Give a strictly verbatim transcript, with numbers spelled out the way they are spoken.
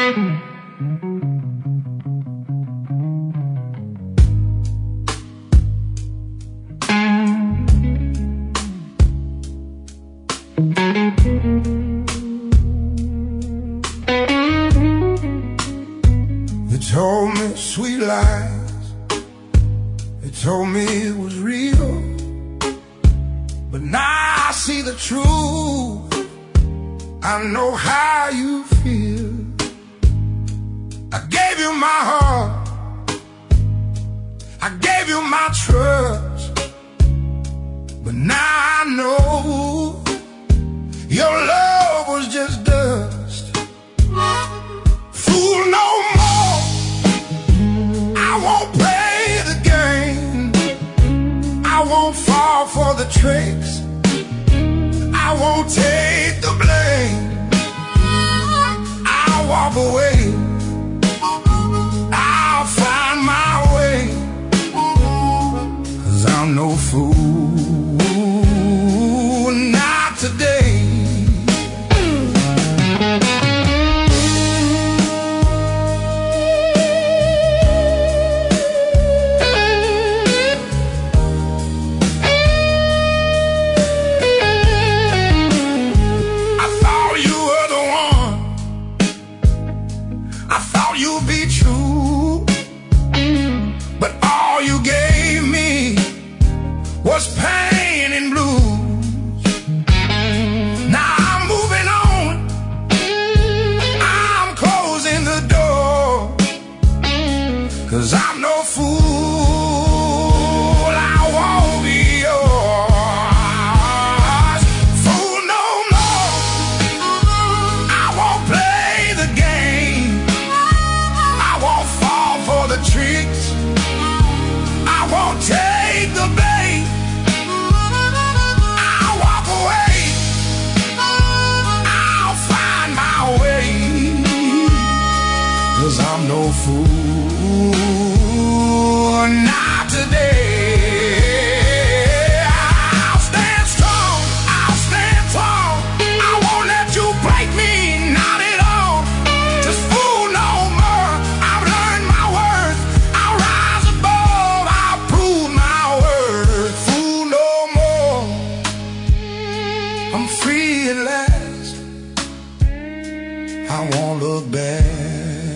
They told me sweet lies, they told me it was real, but now I see the truth. I know how you feel. I gave you my heart, I gave you my trust, but now I know your love was just dust. Fool no more, I won't play the game, I won't fall for the tricks, I won't take the blame. I'll walk away, I'll find my way, 'cause I'm no fool, not today. You'd be true, but all you gave me was pain and blues. Now I'm moving on, I'm closing the door, 'cause I'm no fool, I won't be yours. Fool no more, I won't play the game, I won't fall for the tricks, I won't take the bait, I'll walk away, I'll find my way, 'cause I'm no fool, not today. I'll stand strong, I'll stand tall, I won't let you break me, not at all. Just fool no more, I've learned my worth, I'll rise above, I'll prove my worth. Fool no more, I'm free at last, I won't look back.